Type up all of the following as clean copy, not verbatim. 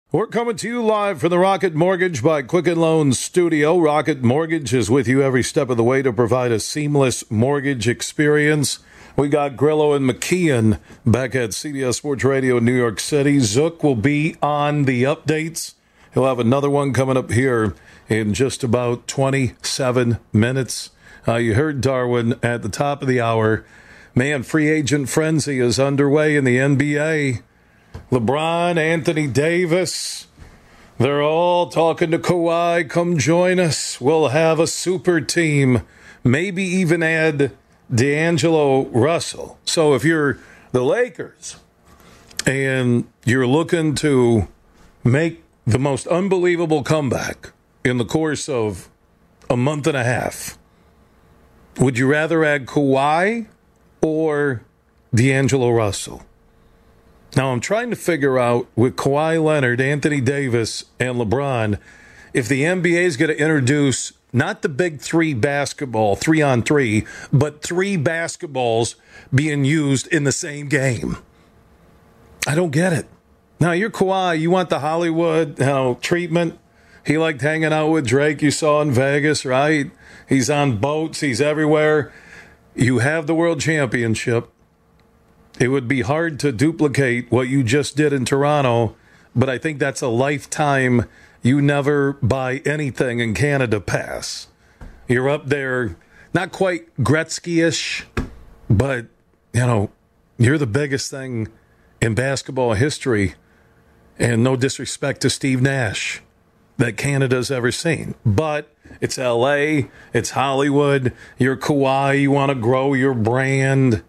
We're coming to you live from the Rocket Mortgage by Quicken Loans studio. Rocket Mortgage is with you every step of the way to provide a seamless mortgage experience. We got Grillo and McKeon back at CBS Sports Radio in New York City. Zook will be on the updates. He'll have another one coming up here in just about 27 minutes. You heard Darwin at the top of the hour. Man, free agent frenzy is underway in the NBA. LeBron, Anthony Davis, they're all talking to Kawhi. Come join us. We'll have a super team. Maybe even add D'Angelo Russell. So if you're the Lakers and you're looking to make the most unbelievable comeback in the course of a month and a half, would you rather add Kawhi or D'Angelo Russell? Now, I'm trying to figure out with Kawhi Leonard, Anthony Davis, and LeBron, if the NBA is going to introduce not the big three basketball, 3-on-3, but three basketballs being used in the same game. I don't get it. Now, you're Kawhi. You want the Hollywood treatment. He liked hanging out with Drake, you saw in Vegas, right? He's on boats. He's everywhere. You have the world championship. It would be hard to duplicate what you just did in Toronto, but I think that's a lifetime you never buy anything in Canada pass. You're up there, not quite Gretzky-ish, but, you're the biggest thing in basketball history, and no disrespect to Steve Nash, that Canada's ever seen. But it's L.A., it's Hollywood, you're Kawhi, you want to grow your brand.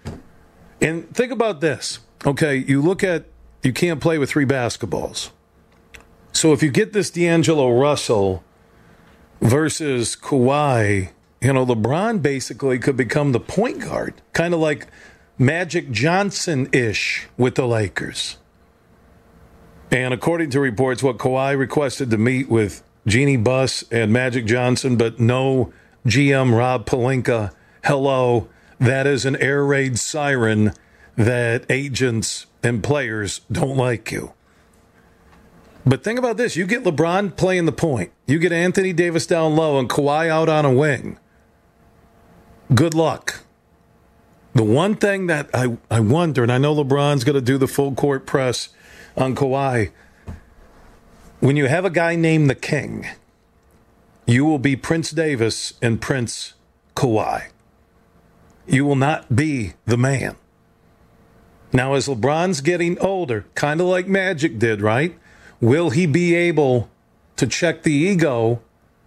And think about this, okay? You can't play with three basketballs. So if you get this D'Angelo Russell versus Kawhi, LeBron basically could become the point guard, kind of like Magic Johnson-ish with the Lakers. And according to reports, what Kawhi requested to meet with Jeannie Buss and Magic Johnson, but no GM Rob Pelinka. Hello. That is an air raid siren that agents and players don't like you. But think about this. You get LeBron playing the point. You get Anthony Davis down low and Kawhi out on a wing. Good luck. The one thing that I wonder, and I know LeBron's going to do the full court press on Kawhi, when you have a guy named the King, you will be Prince Davis and Prince Kawhi. You will not be the man. Now, as LeBron's getting older, kind of like Magic did, right? Will he be able to check the ego,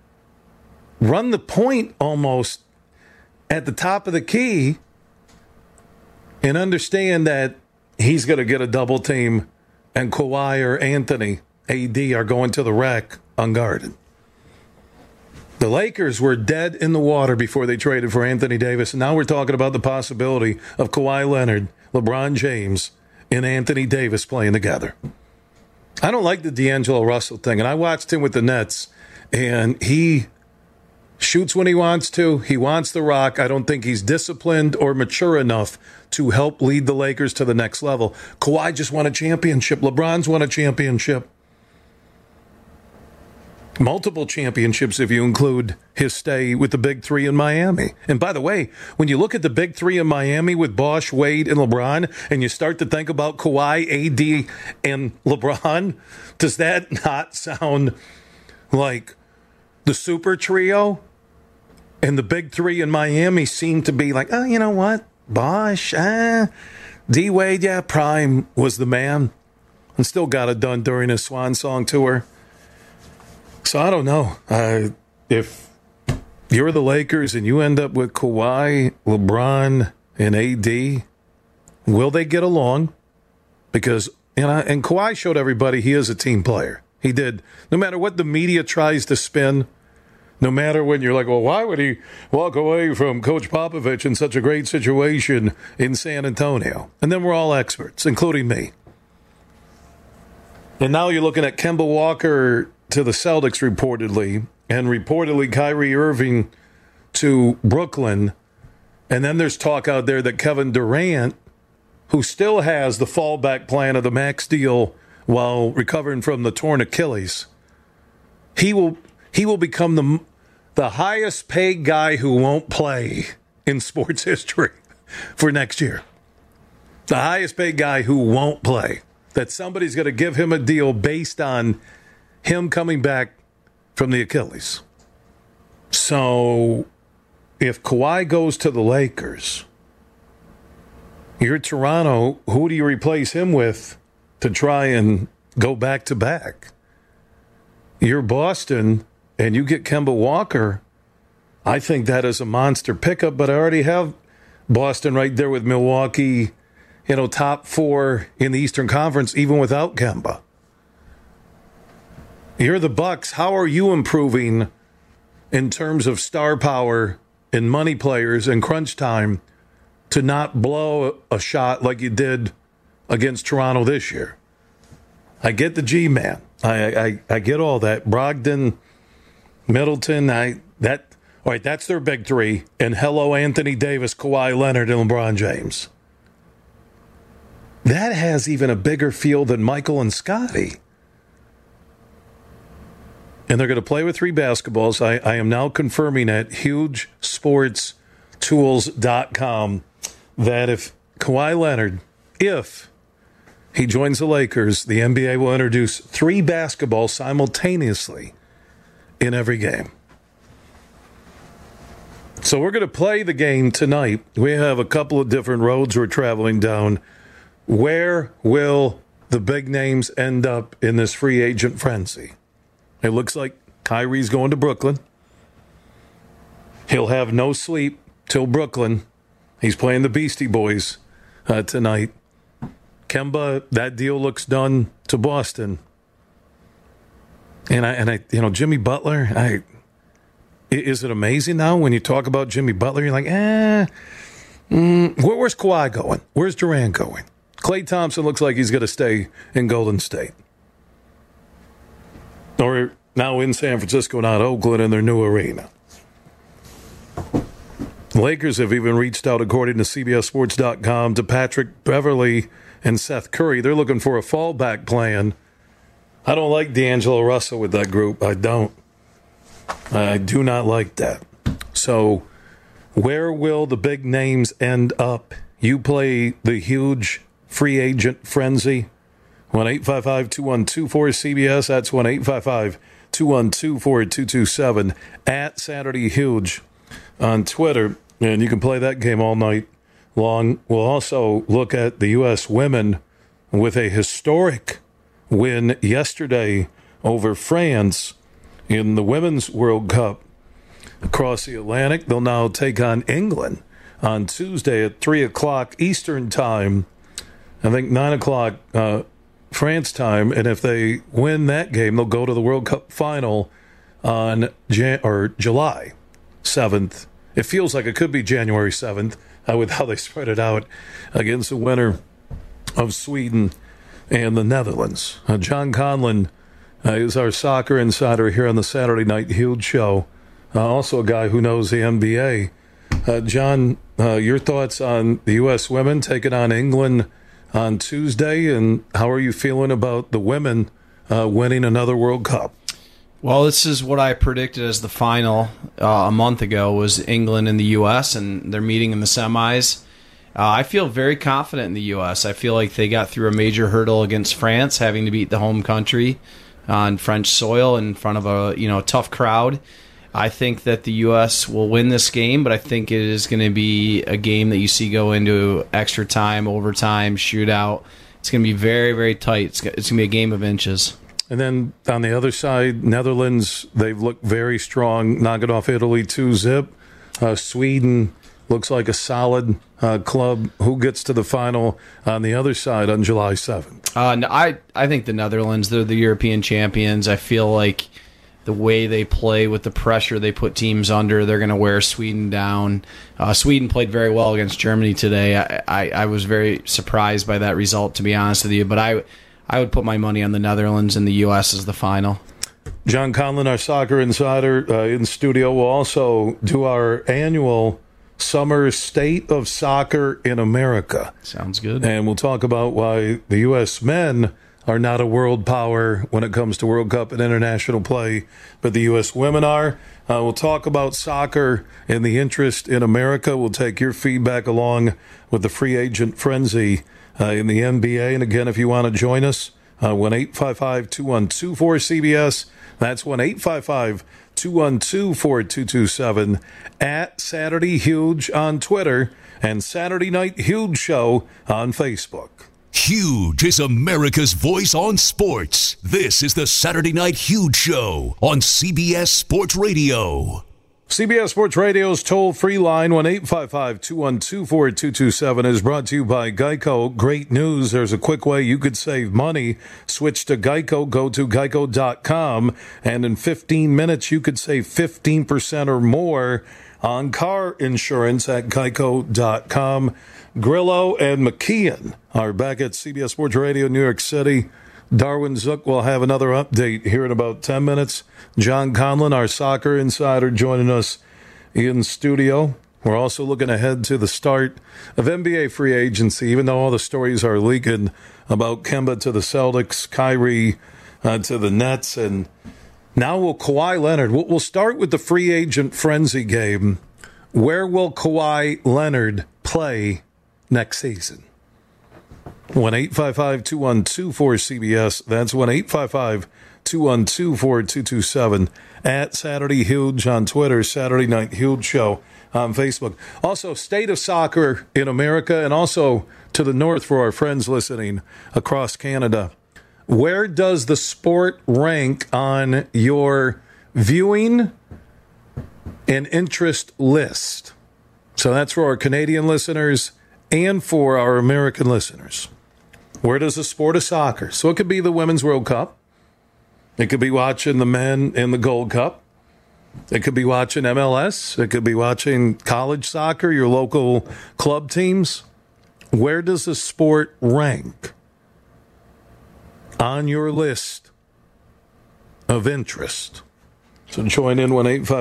run the point almost at the top of the key, and understand that he's going to get a double team and Kawhi or Anthony, AD, are going to the rack unguarded? The Lakers were dead in the water before they traded for Anthony Davis, and now we're talking about the possibility of Kawhi Leonard, LeBron James, and Anthony Davis playing together. I don't like the D'Angelo Russell thing, and I watched him with the Nets, and he shoots when he wants to. He wants the rock. I don't think he's disciplined or mature enough to help lead the Lakers to the next level. Kawhi just won a championship. LeBron's won a championship. Multiple championships if you include his stay with the Big Three in Miami. And by the way, when you look at the Big Three in Miami with Bosh, Wade, and LeBron, and you start to think about Kawhi, AD, and LeBron, does that not sound like the super trio? And the Big Three in Miami seem to be like, oh, you know what? Bosh, D-Wade, yeah, Prime was the man and still got it done during his Swan Song tour. So I don't know. If you're the Lakers and you end up with Kawhi, LeBron, and AD, will they get along? Because, and Kawhi showed everybody he is a team player. He did. No matter what the media tries to spin, no matter when you're like, well, why would he walk away from Coach Popovich in such a great situation in San Antonio? And then we're all experts, including me. And now you're looking at Kemba Walker to the Celtics reportedly, and reportedly Kyrie Irving to Brooklyn. And then there's talk out there that Kevin Durant, who still has the fallback plan of the max deal while recovering from the torn Achilles. He will become the highest paid guy who won't play in sports history for next year. The highest paid guy who won't play. That somebody's going to give him a deal based on him coming back from the Achilles. So if Kawhi goes to the Lakers, you're Toronto, who do you replace him with to try and go back-to-back? You're Boston, and you get Kemba Walker. I think that is a monster pickup, but I already have Boston right there with Milwaukee, top 4 in the Eastern Conference, even without Kemba. You're the Bucks. How are you improving in terms of star power and money players and crunch time to not blow a shot like you did against Toronto this year? I get the G-Man. I get all that. Brogdon, Middleton, all right, that's their big three. And hello, Anthony Davis, Kawhi Leonard, and LeBron James. That has even a bigger feel than Michael and Scotty. And they're going to play with 3 basketballs. I am now confirming at hugesportstools.com that if Kawhi Leonard, if he joins the Lakers, the NBA will introduce 3 basketballs simultaneously in every game. So we're going to play the game tonight. We have a couple of different roads we're traveling down. Where will the big names end up in this free agent frenzy? It looks like Kyrie's going to Brooklyn. He'll have no sleep till Brooklyn. He's playing the Beastie Boys tonight. Kemba, that deal looks done to Boston. And I Jimmy Butler, is it amazing now when you talk about Jimmy Butler? You're like, where's Kawhi going? Where's Durant going? Klay Thompson looks like he's going to stay in Golden State. Or now in San Francisco, not Oakland, in their new arena. The Lakers have even reached out, according to CBSSports.com, to Patrick Beverley and Seth Curry. They're looking for a fallback plan. I don't like D'Angelo Russell with that group. I don't. I do not like that. So where will the big names end up? You play the huge free agent frenzy. 1-855-212-4CBS. That's 1-855-212-4227 at Saturday Huge on Twitter. And you can play that game all night long. We'll also look at the U.S. women with a historic win yesterday over France in the Women's World Cup across the Atlantic. They'll now take on England on Tuesday at 3 o'clock Eastern Time. I think 9 o'clock France time, and if they win that game, they'll go to the World Cup final on July 7th. It feels like it could be January 7th with how they spread it out against the winner of Sweden and the Netherlands. John Conlon is our soccer insider here on the Saturday Night Huge Show, also a guy who knows the NBA. John, your thoughts on the U.S. women taking on England on Tuesday, and how are you feeling about the women winning another World Cup? Well, this is what I predicted as the final a month ago, was England and the U.S., and they're meeting in the semis. I feel very confident in the U.S. I feel like they got through a major hurdle against France, having to beat the home country on French soil in front of a tough crowd. I think that the U.S. will win this game, but I think it is going to be a game that you see go into extra time, overtime, shootout. It's going to be very, very tight. It's going to be a game of inches. And then on the other side, Netherlands, they've looked very strong, knocking off Italy 2-0. Sweden looks like a solid club. Who gets to the final on the other side on July 7th? I think the Netherlands, they're the European champions. I feel like the way they play with the pressure they put teams under, they're going to wear Sweden down. Sweden played very well against Germany today. I was very surprised by that result, to be honest with you. But I would put my money on the Netherlands and the U.S. as the final. John Conlon, our soccer insider, in studio, will also do our annual Summer State of Soccer in America. Sounds good. And we'll talk about why the U.S. men are not a world power when it comes to World Cup and international play, but the U.S. women are. We'll talk about soccer and the interest in America. We'll take your feedback along with the free agent frenzy in the NBA. And again, if you want to join us, 1-855-212-4CBS. That's 1-855-212-4227 at Saturday Huge on Twitter and Saturday Night Huge Show on Facebook. Huge is America's voice on sports. This is the Saturday Night Huge Show on CBS Sports Radio. CBS Sports Radio's toll-free line, 1-855-212-4227, is brought to you by Geico. Great news. There's a quick way you could save money. Switch to Geico. Go to geico.com, and in 15 minutes, you could save 15% or more on car insurance at geico.com. Grillo and McKeon are back at CBS Sports Radio, New York City. Darwin Zook will have another update here in about 10 minutes. John Conlon, our soccer insider, joining us in studio. We're also looking ahead to the start of NBA free agency, even though all the stories are leaking about Kemba to the Celtics, Kyrie to the Nets, and now will Kawhi Leonard. We'll start with the free agent frenzy game. Where will Kawhi Leonard play next season? 1-855-212-4CBS. That's 1-855-212-4227 at Saturday Huge on Twitter, Saturday Night Huge Show on Facebook. Also, state of soccer in America and also to the north for our friends listening across Canada. Where does the sport rank on your viewing and interest list? So that's for our Canadian listeners and for our American listeners. Where does the sport of soccer? So it could be the Women's World Cup. It could be watching the men in the Gold Cup. It could be watching MLS. It could be watching college soccer, your local club teams. Where does the sport rank on your list of interest? So join in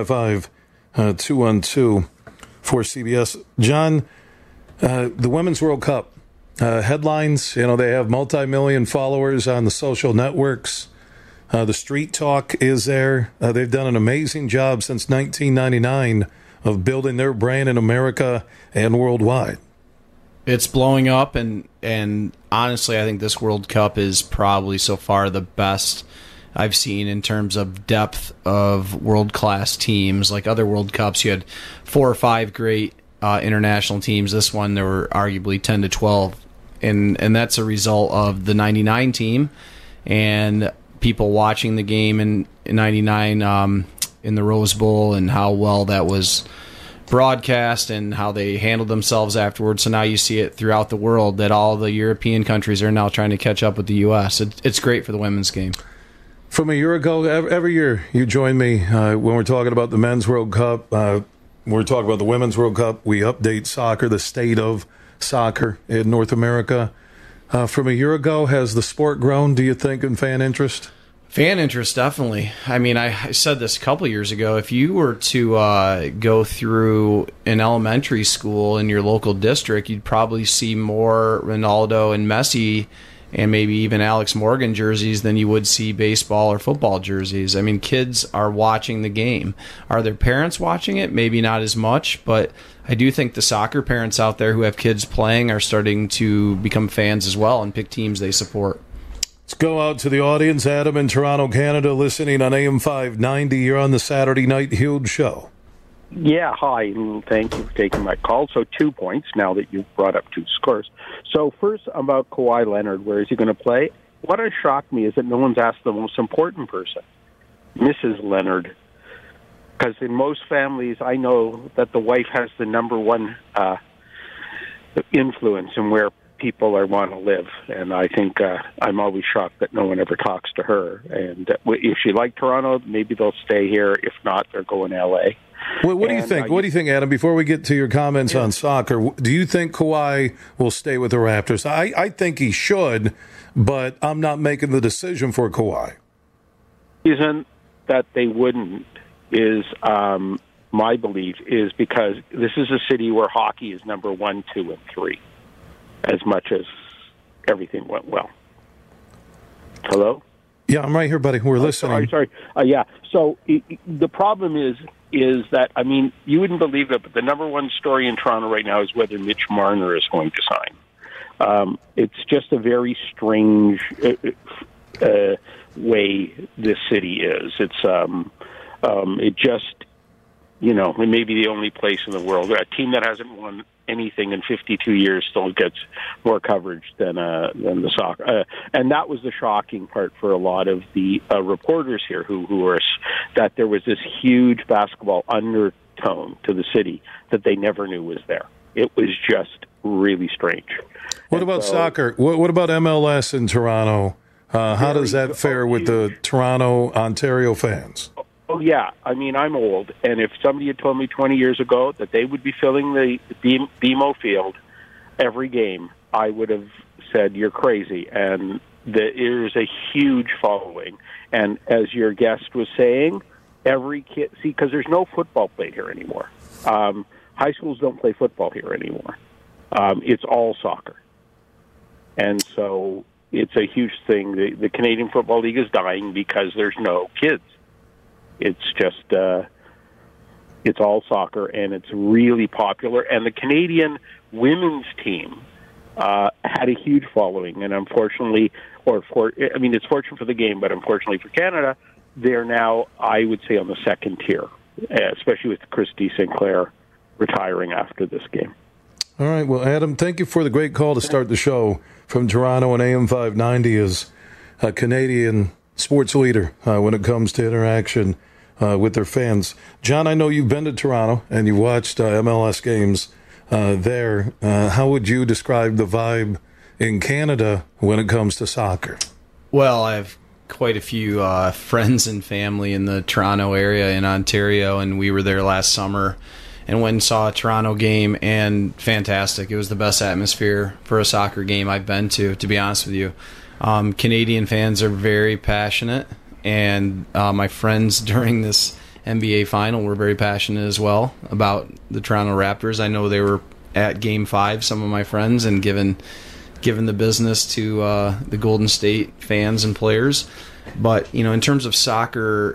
1-855-212-4CBS. John, the Women's World Cup. Headlines, they have multi-million followers on the social networks. The Street Talk is there. They've done an amazing job since 1999 of building their brand in America and worldwide. It's blowing up, and honestly, I think this World Cup is probably so far the best I've seen in terms of depth of world-class teams. Like other World Cups, you had 4 or 5 great international teams. This one, there were arguably 10 to 12. And that's a result of the 99 team and people watching the game in 99 in the Rose Bowl and how well that was broadcast and how they handled themselves afterwards. So now you see it throughout the world that all the European countries are now trying to catch up with the U.S. It's great for the women's game. From a year ago, every year you join me when we're talking about the Men's World Cup. We're talking about the Women's World Cup. We update soccer, the state of soccer in North America. From a year ago, has the sport grown, do you think, in fan interest? Fan interest, definitely. I mean, I said this a couple of years ago. If you were to go through an elementary school in your local district, you'd probably see more Ronaldo and Messi and maybe even Alex Morgan jerseys than you would see baseball or football jerseys. I mean, kids are watching the game. Are their parents watching it? Maybe not as much, but I do think the soccer parents out there who have kids playing are starting to become fans as well and pick teams they support. Let's go out to the audience. Adam in Toronto, Canada, listening on AM 590. You're on the Saturday Night Huge Show. Yeah, hi, and thank you for taking my call. So 2 points now that you've brought up 2 scores. So first about Kawhi Leonard, where is he going to play? What has shocked me is that no one's asked the most important person, Mrs. Leonard. Because in most families, I know that the wife has the number one influence in where people want to live. And I think I'm always shocked that no one ever talks to her. And if she liked Toronto, maybe they'll stay here. If not, they're going to L.A. Well, what do you think? What do you think, Adam? Before we get to your comments on soccer, do you think Kawhi will stay with the Raptors? I think he should, but I'm not making the decision for Kawhi. Isn't that they wouldn't is my belief is because this is a city where hockey is number 1, 2, and 3, as much as everything went well. Hello? Yeah, I'm right here, buddy. We're listening. Sorry. Yeah. So the problem is that, I mean, you wouldn't believe it, but the number one story in Toronto right now is whether Mitch Marner is going to sign. It's just a very strange way this city is. It's it just, you know, it may be the only place in the world. A team that hasn't won anything in 52 years still gets more coverage than the soccer. And that was the shocking part for a lot of the reporters here who were, that there was this huge basketball undertone to the city that they never knew was there. It was just really strange. What about soccer? What about MLS in Toronto? How does that fare with the Toronto, Ontario fans? Oh, yeah. I mean, I'm old, and if somebody had told me 20 years ago that they would be filling the BMO Field every game, I would have said, you're crazy. And there's a huge following. And as your guest was saying, every kid, see, because there's no football played here anymore. High schools don't play football here anymore. It's all soccer. And so it's a huge thing. The Canadian Football League is dying because there's no kids. It's just, it's all soccer, and it's really popular. And the Canadian women's team had a huge following, and unfortunately, it's fortunate for the game, but unfortunately for Canada, they're now, I would say, on the second tier, especially with Christy Sinclair retiring after this game. All right. Well, Adam, thank you for the great call to start the show from Toronto, and AM 590 is a Canadian sports leader when it comes to interaction with their fans. John, I know you've been to Toronto and you watched MLS games there. How would you describe the vibe in Canada when it comes to soccer? Well, I have quite a few friends and family in the Toronto area in Ontario, and we were there last summer and went and saw a Toronto game, and fantastic. It was the best atmosphere for a soccer game I've been to be honest with you. Canadian fans are very passionate, and my friends during this NBA final were very passionate as well about the Toronto Raptors. I know they were at Game 5, some of my friends, and given the business to the Golden State fans and players. But, you know, in terms of soccer,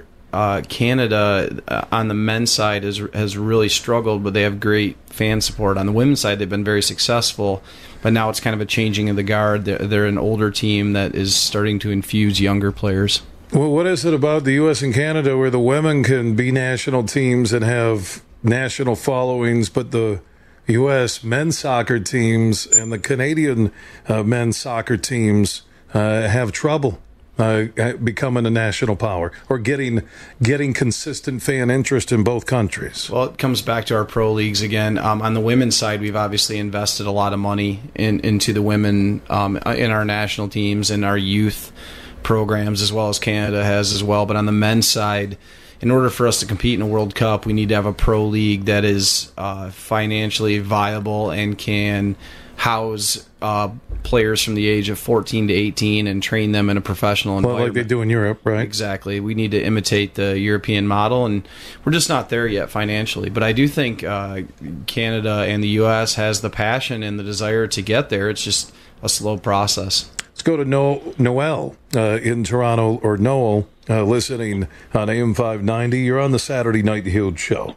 Canada on the men's side has really struggled, but they have great fan support. On the women's side, they've been very successful, but now it's kind of a changing of the guard. They're an older team that is starting to infuse younger players. Well, what is it about the U.S. and Canada where the women can be national teams and have national followings, but the U.S. men's soccer teams and the Canadian men's soccer teams have trouble becoming a national power or getting consistent fan interest in both countries? Well, it comes back to our pro leagues again. On the women's side, we've obviously invested a lot of money into the women in our national teams and our youth programs, as well as Canada has as well. But on the men's side, in order for us to compete in a World Cup, we need to have a pro league that is financially viable and can house players from the age of 14 to 18 and train them in a professional environment. Well, like they do in Europe, right? Exactly. We need to imitate the European model, and we're just not there yet financially. But I do think Canada and the U.S. has the passion and the desire to get there. It's just a slow process. Let's go to Noel in Toronto, or Noel, listening on AM 590. You're on the Saturday Night Huge show.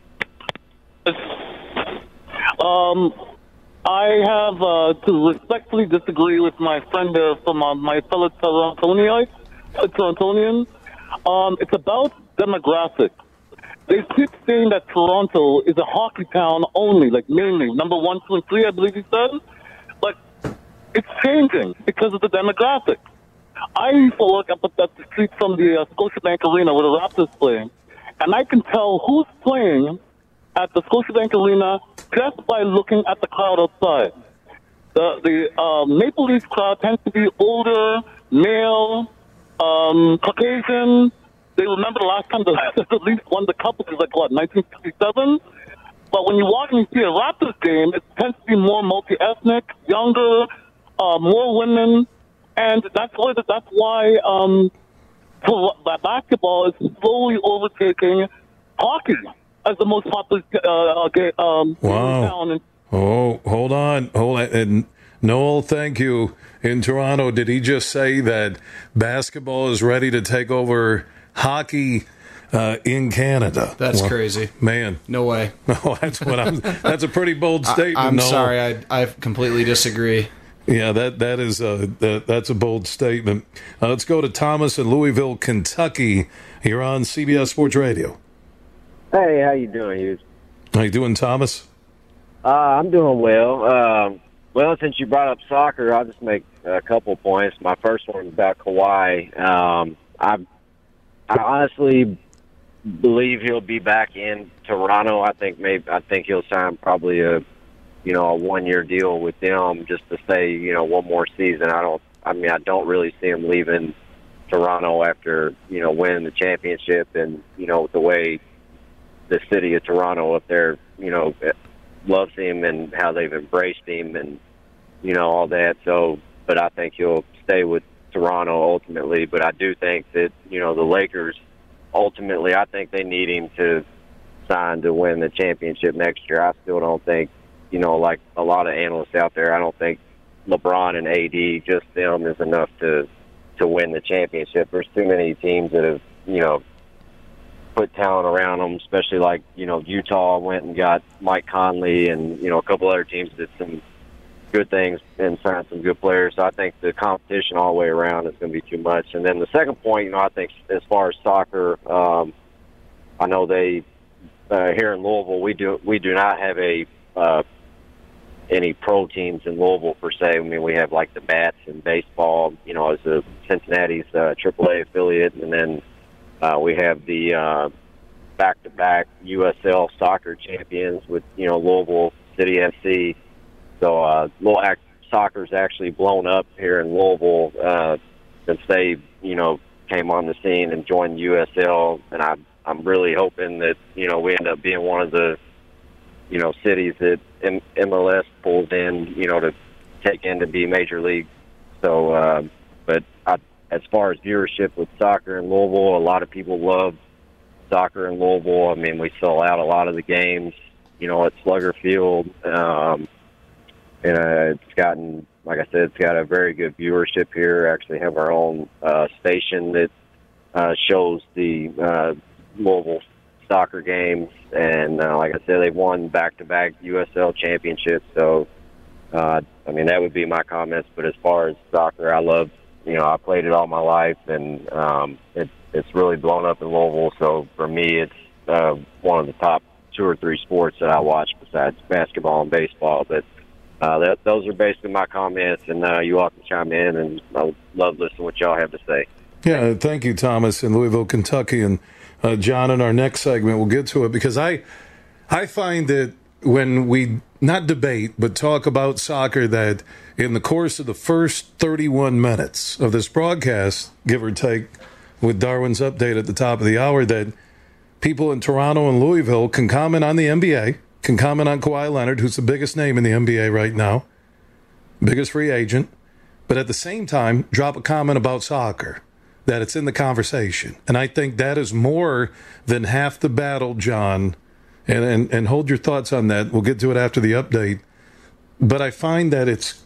I have to respectfully disagree with my friend from my fellow Torontonian. It's about demographics. They keep saying that Toronto is a hockey town only, like mainly number 1, 2, and 3, I believe he said. But it's changing because of the demographics. I used to look up at the street from the Scotiabank Arena where the Raptors play, and I can tell who's playing at the Scotiabank Arena just by looking at the crowd outside. The Maple Leafs crowd tends to be older, male, Caucasian. They remember the last time the Leafs won the Cup, which was like, 1967? But when you walk and you see a Raptors game, it tends to be more multi-ethnic, younger, more women, and that's why basketball is slowly overtaking hockey as the most popular Wow. town. Oh, hold on. And Noel, thank you. In Toronto, did he just say that basketball is ready to take over hockey in Canada? That's crazy. Man. No way. No, that's a pretty bold statement. I'm Noel. sorry. I completely disagree. Yeah, that's a bold statement. Let's go to Thomas in Louisville, Kentucky. You're on CBS Sports Radio. Hey, how you doing, Hughes? How you doing, Thomas? I'm doing well. Well, since you brought up soccer, I'll just make a couple points. My first one is about Kawhi. I honestly believe he'll be back in Toronto. I think he'll sign probably a 1-year deal with them just to stay, one more season. I don't really see him leaving Toronto after, winning the championship and, the way the city of Toronto up there, loves him and how they've embraced him and, all that. So, but I think he'll stay with Toronto ultimately. But I do think that, the Lakers ultimately, I think they need him to sign to win the championship next year. I still don't think, like a lot of analysts out there, I don't think LeBron and AD, just them, is enough to win the championship. There's too many teams that have, put talent around them, especially like, Utah went and got Mike Conley and, a couple other teams did some good things and signed some good players. So I think the competition all the way around is going to be too much. And then the second point, I think as far as soccer, I know they here in Louisville, we do not have any pro teams in Louisville per se. I mean, we have like the Bats and baseball, as a Cincinnati's AAA affiliate, and then we have the back-to-back USL soccer champions with, Louisville City FC. So soccer's actually blown up here in Louisville since they, came on the scene and joined USL. And I'm really hoping that, we end up being one of the, cities that MLS pulls in, to take in to be major league. So, but as far as viewership with soccer in Louisville, a lot of people love soccer in Louisville. I mean, we sell out a lot of the games, at Slugger Field. And it's gotten, like I said, it's got a very good viewership here. Actually have our own station that shows the Louisville soccer games. And like I said, they've won back-to-back USL championships. So, that would be my comments. But as far as soccer, I love, I played it all my life, and it's really blown up in Louisville. So for me, it's one of the top 2 or 3 sports that I watch besides basketball and baseball. But those are basically my comments, and you all can chime in, and I would love listening to what y'all have to say. Yeah, thank you, Thomas, in Louisville, Kentucky. And John, in our next segment, we'll get to it, because I find that when we not debate but talk about soccer, that in the course of the first 31 minutes of this broadcast, give or take, with Darwin's update at the top of the hour, that people in Toronto and Louisville can comment on the NBA, can comment on Kawhi Leonard, who's the biggest name in the NBA right now, biggest free agent, but at the same time, drop a comment about soccer, that it's in the conversation. And I think that is more than half the battle, John, and hold your thoughts on that. We'll get to it after the update. But I find that it's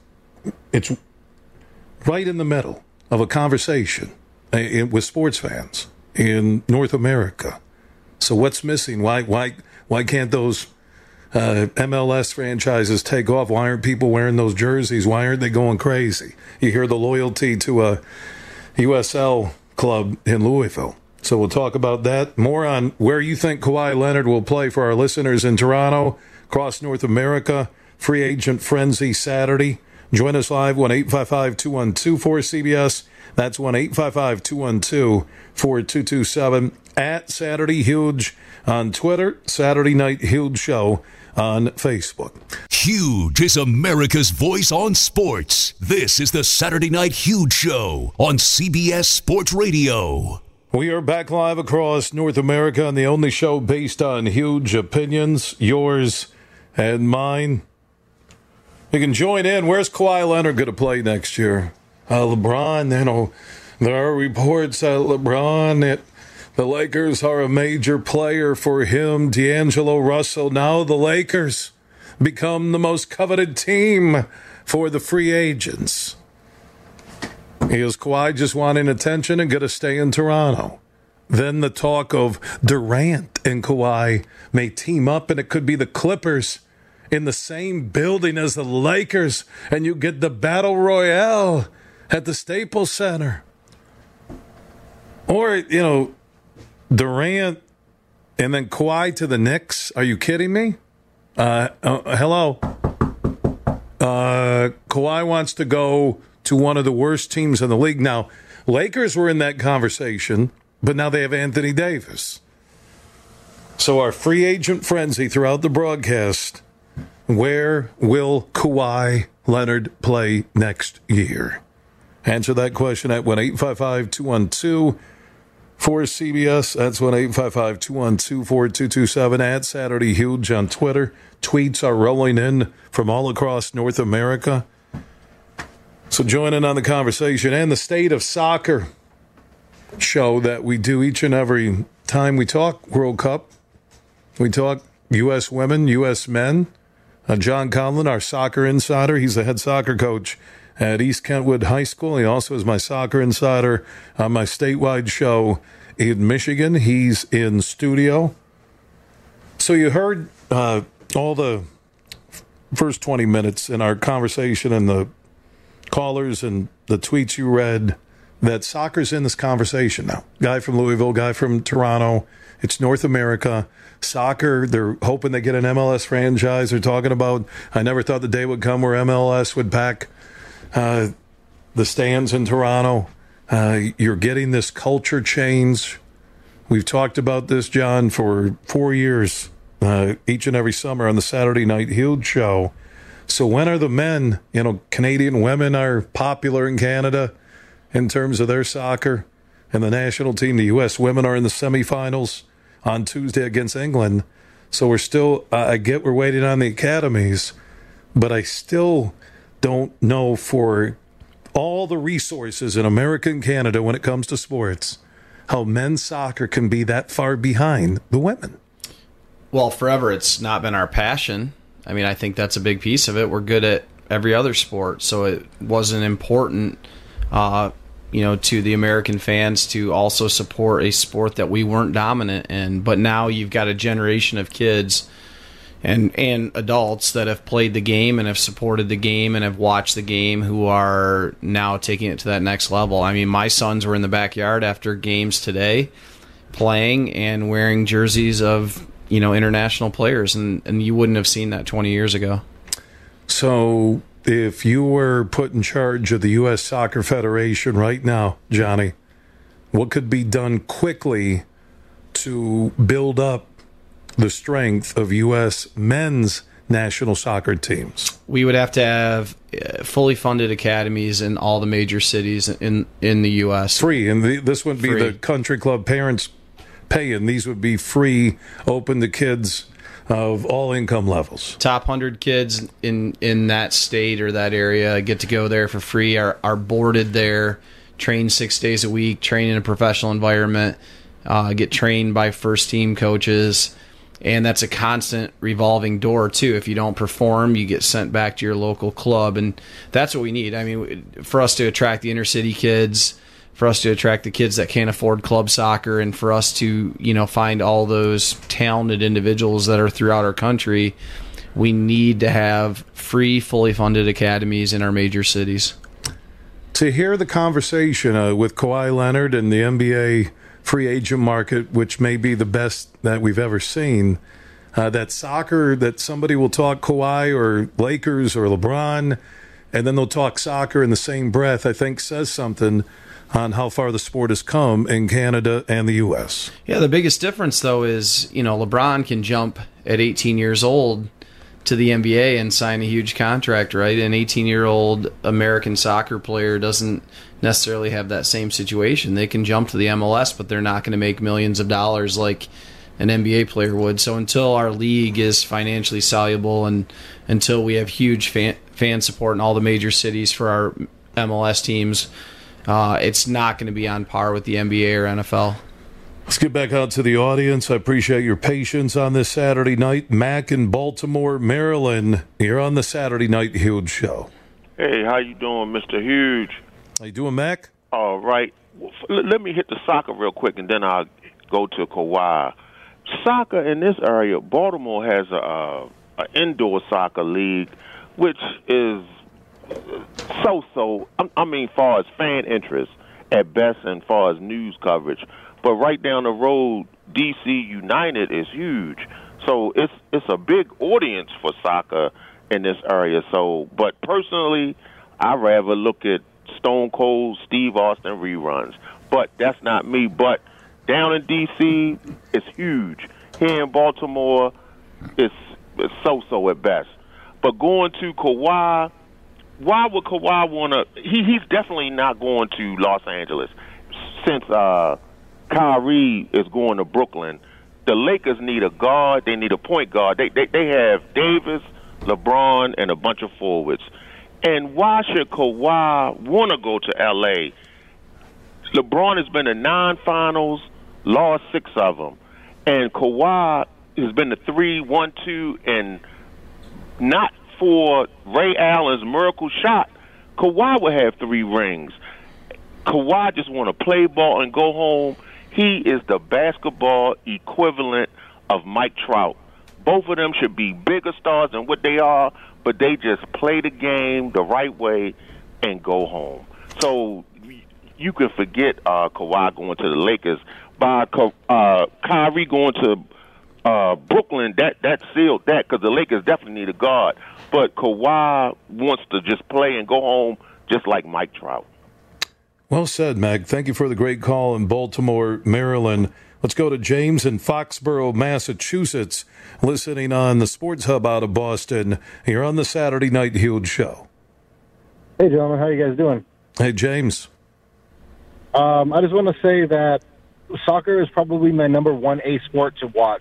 right in the middle of a conversation with sports fans in North America. So what's missing? Why can't those MLS franchises take off? Why aren't people wearing those jerseys? Why aren't they going crazy? You hear the loyalty to a USL club in Louisville. So we'll talk about that. More on where you think Kawhi Leonard will play for our listeners in Toronto, across North America. Free agent frenzy Saturday. Join us live, 1-855-212-4CBS. That's 1-855-212-4227. At Saturday Huge on Twitter, Saturday Night Huge Show on Facebook. Huge is America's voice on sports. This is the Saturday Night Huge Show on CBS Sports Radio. We are back live across North America on the only show based on huge opinions, yours and mine. You can join in. Where's Kawhi Leonard going to play next year? LeBron, there are reports that LeBron, the Lakers are a major player for him. D'Angelo Russell, now the Lakers become the most coveted team for the free agents. Is Kawhi just wanting attention and going to stay in Toronto? Then the talk of Durant and Kawhi may team up, and it could be the Clippers in the same building as the Lakers, and you get the Battle Royale at the Staples Center. Or, Durant and then Kawhi to the Knicks. Are you kidding me? Hello. Kawhi wants to go to one of the worst teams in the league. Now, Lakers were in that conversation, but now they have Anthony Davis. So our free agent frenzy throughout the broadcast, where will Kawhi Leonard play next year? Answer that question at 1-855-212-4CBS. That's 1-855-212-4227 at Saturday Huge on Twitter. Tweets are rolling in from all across North America. So join in on the conversation and the State of Soccer show that we do each and every time we talk World Cup. We talk U.S. women, U.S. men. John Conlon, our soccer insider, he's the head soccer coach at East Kentwood High School. He also is my soccer insider on my statewide show in Michigan. He's in studio. So you heard all the first 20 minutes in our conversation and the callers and the tweets you read that soccer's in this conversation now. Guy from Louisville, guy from Toronto. It's North America. Soccer, they're hoping they get an MLS franchise. They're talking about, I never thought the day would come where MLS would pack the stands in Toronto. You're getting this culture change. We've talked about this, John, for 4 years, each and every summer on the Saturday Night Huge show. So when are the men, Canadian women are popular in Canada in terms of their soccer, and the national team, the U.S. women are in the semifinals on Tuesday against England. So we're still, I get we're waiting on the academies, but I still don't know for all the resources in America and Canada when it comes to sports, how men's soccer can be that far behind the women. Well, forever it's not been our passion. I mean, I think that's a big piece of it. We're good at every other sport, so it wasn't important, to the American fans to also support a sport that we weren't dominant in. But now you've got a generation of kids and adults that have played the game and have supported the game and have watched the game who are now taking it to that next level. I mean, my sons were in the backyard after games today playing and wearing jerseys of international players, and you wouldn't have seen that 20 years ago. So if you were put in charge of the U.S. Soccer Federation right now, Johnny, what could be done quickly to build up the strength of U.S. men's national soccer teams? We would have to have fully funded academies in all the major cities in the U.S. Free, and this would be the country club parents paying. These would be free, open to kids of all income levels. Top 100 kids in that state or that area get to go there for free, are boarded there, train 6 days a week, train in a professional environment, get trained by first-team coaches, and that's a constant revolving door, too. If you don't perform, you get sent back to your local club, and that's what we need. I mean, for us to attract the inner-city kids, for us to attract the kids that can't afford club soccer, and for us to, find all those talented individuals that are throughout our country, we need to have free, fully funded academies in our major cities. To hear the conversation with Kawhi Leonard and the NBA free agent market, which may be the best that we've ever seen, that soccer, that somebody will talk Kawhi or Lakers or LeBron, and then they'll talk soccer in the same breath, I think says something on how far the sport has come in Canada and the U.S. Yeah, the biggest difference, though, is, LeBron can jump at 18 years old to the NBA and sign a huge contract, right? An 18-year-old American soccer player doesn't necessarily have that same situation. They can jump to the MLS, but they're not going to make millions of dollars like an NBA player would. So until our league is financially soluble and until we have huge fan support in all the major cities for our MLS teams, it's not going to be on par with the NBA or NFL. Let's get back out to the audience. I appreciate your patience on this Saturday night. Mac in Baltimore, Maryland. You're on the Saturday Night Huge Show. Hey, how you doing, Mr. Huge? How you doing, Mac? All right. Well, let me hit the soccer real quick, and then I'll go to Kawhi. Soccer in this area, Baltimore has an indoor soccer league, which is so-so. I mean, far as fan interest at best, and far as news coverage. But right down the road, DC United is huge, so it's a big audience for soccer in this area. So, but personally, I rather look at Stone Cold Steve Austin reruns. But that's not me. But down in D.C., it's huge. Here in Baltimore, it's so-so at best. But going to Kawhi, why would Kawhi want to? He's definitely not going to Los Angeles. Since Kyrie is going to Brooklyn, the Lakers need a guard. They need a point guard. They have Davis, LeBron, and a bunch of forwards. And why should Kawhi want to go to L.A.? LeBron has been to 9 finals, lost 6 of them. And Kawhi has been to 3, 1, 2, and not for Ray Allen's miracle shot, Kawhi would have 3 rings. Kawhi just want to play ball and go home. He is the basketball equivalent of Mike Trout. Both of them should be bigger stars than what they are, but they just play the game the right way and go home. So you can forget Kawhi going to the Lakers. By Kyrie going to Brooklyn, that sealed that, because the Lakers definitely need a guard. But Kawhi wants to just play and go home just like Mike Trout. Well said, Mag. Thank you for the great call in Baltimore, Maryland. Let's go to James in Foxborough, Massachusetts, listening on the Sports Hub out of Boston. You're on the Saturday Night Huge Show. Hey, gentlemen. How you guys doing? Hey, James. I just want to say that soccer is probably my number 1A sport to watch.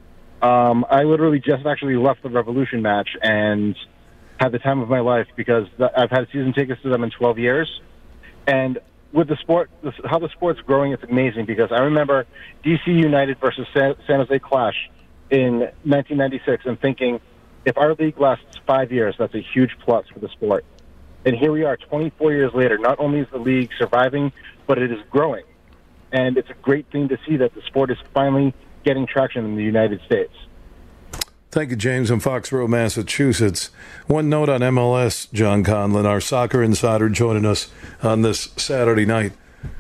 I literally just actually left the Revolution match and had the time of my life because I've had season tickets to them in 12 years. And with the sport, how the sport's growing, it's amazing because I remember DC United versus San Jose Clash in 1996 and thinking, if our league lasts 5 years, that's a huge plus for the sport. And here we are 24 years later. Not only is the league surviving, but it is growing. And it's a great thing to see that the sport is finally getting traction in the United States. Thank you, James in Foxborough, Massachusetts. One note on MLS, John Conlon, our soccer insider, joining us on this Saturday night.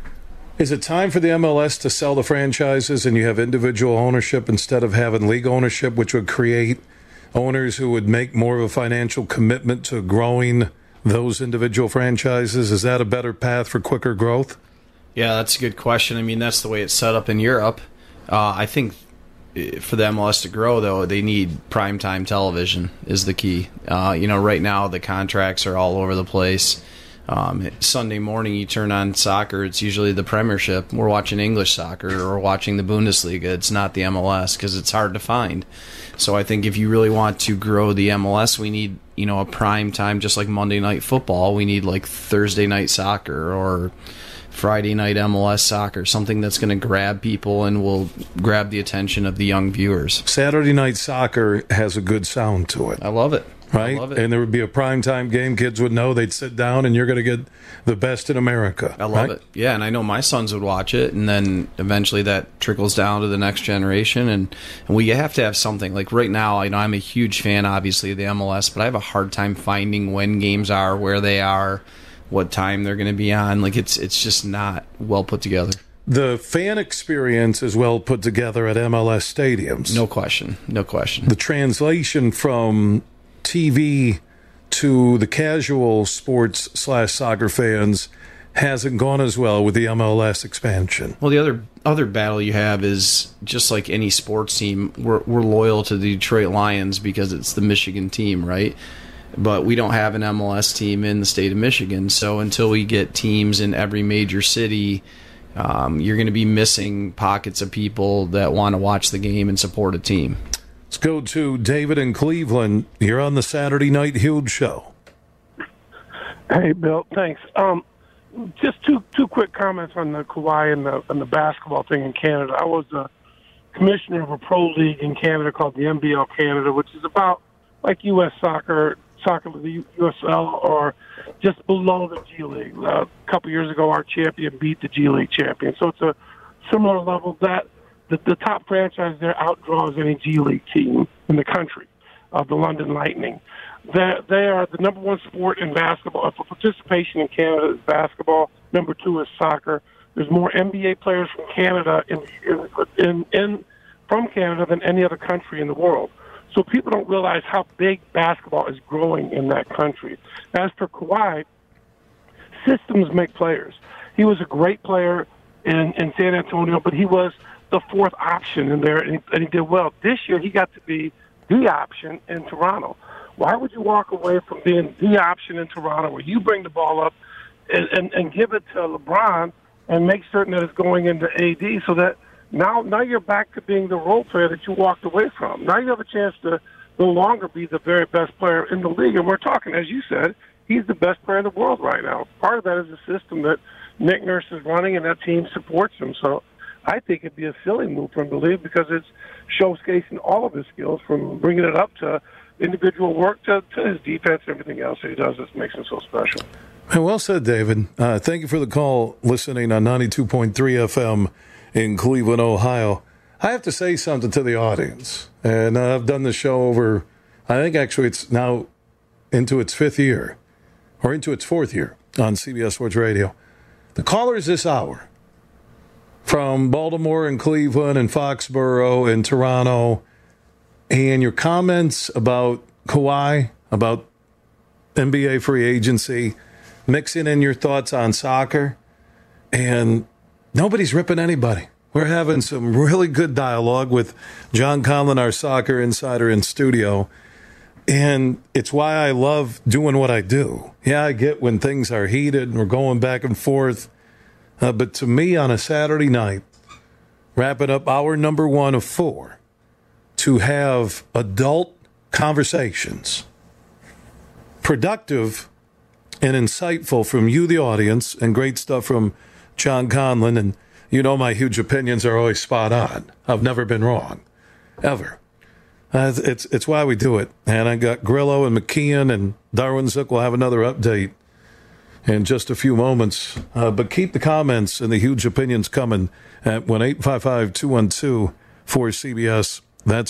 Is it time for the MLS to sell the franchises and you have individual ownership instead of having league ownership, which would create owners who would make more of a financial commitment to growing those individual franchises? Is that a better path for quicker growth? Yeah, that's a good question. I mean, that's the way it's set up in Europe. I think for the MLS to grow, though, they need primetime television is the key. Right now the contracts are all over the place. Sunday morning you turn on soccer, it's usually the Premiership. We're watching English soccer or watching the Bundesliga. It's not the MLS because it's hard to find. So I think if you really want to grow the MLS, we need, a prime time, just like Monday Night Football. We need like Thursday night soccer or Friday night MLS soccer, something that's going to grab people and will grab the attention of the young viewers. Saturday night soccer has a good sound to it. I love it. Right? I love it. And there would be a primetime game. Kids would know they'd sit down and you're going to get the best in America. I love it. Yeah, and I know my sons would watch it, and then eventually that trickles down to the next generation. And we have to have something. Like right now, I'm a huge fan, obviously, of the MLS, but I have a hard time finding when games are, where they are, what time they're going to be on. Like it's just not well put together. The fan experience is well put together at MLS stadiums. No question. The translation from TV to the casual sports/soccer fans hasn't gone as well with the MLS expansion. Well, the other battle you have is just like any sports team, we're loyal to the Detroit Lions because it's the Michigan team, right? But we don't have an MLS team in the state of Michigan. So until we get teams in every major city, you're going to be missing pockets of people that want to watch the game and support a team. Let's go to David in Cleveland. You're on the Saturday Night Huge Show. Hey, Bill. Thanks. Just two quick comments on the Kawhi and the basketball thing in Canada. I was a commissioner of a pro league in Canada called the NBL Canada, which is about like U.S. soccer, the USL, or just below the G League. A couple years ago, our champion beat the G League champion. So it's a similar level that the top franchise there outdraws any G League team in the country, the London Lightning. They are the number one sport in basketball. For participation in Canada is basketball. Number 2 is soccer. There's more NBA players from Canada from Canada than any other country in the world. So people don't realize how big basketball is growing in that country. As for Kawhi, systems make players. He was a great player in San Antonio, but he was the 4th option in there, and he did well. This year, he got to be the option in Toronto. Why would you walk away from being the option in Toronto where you bring the ball up and give it to LeBron and make certain that it's going into AD so that now you're back to being the role player that you walked away from. Now you have a chance to no longer be the very best player in the league. And we're talking, as you said, he's the best player in the world right now. Part of that is the system that Nick Nurse is running, and that team supports him. So I think it'd be a silly move for him to leave because it's showcasing all of his skills, from bringing it up to individual work to his defense and everything else that he does that makes him so special. Well said, David. Thank you for the call, listening on 92.3 FM in Cleveland, Ohio. I have to say something to the audience, and I've done the show over, I think actually it's now into its 5th year, or into its 4th year on CBS Sports Radio. The callers this hour from Baltimore and Cleveland and Foxborough and Toronto, and your comments about Kawhi, about NBA free agency, mixing in your thoughts on soccer, and nobody's ripping anybody. We're having some really good dialogue with John Conlon, our soccer insider in studio, and it's why I love doing what I do. Yeah, I get when things are heated and we're going back and forth, but to me on a Saturday night, wrapping up hour number 1 of 4, to have adult conversations, productive and insightful from you, the audience, and great stuff from John Conlon. And you know my huge opinions are always spot on. I've never been wrong, ever. It's why we do it. And I got Grillo and McKeon and Darwin Zook will have another update in just a few moments. But keep the comments and the huge opinions coming at 1-855-212-4CBS. That's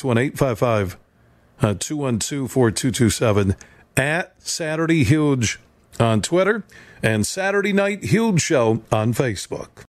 1-855-212-4227 at Saturday Huge on Twitter and Saturday Night Huge Show on Facebook.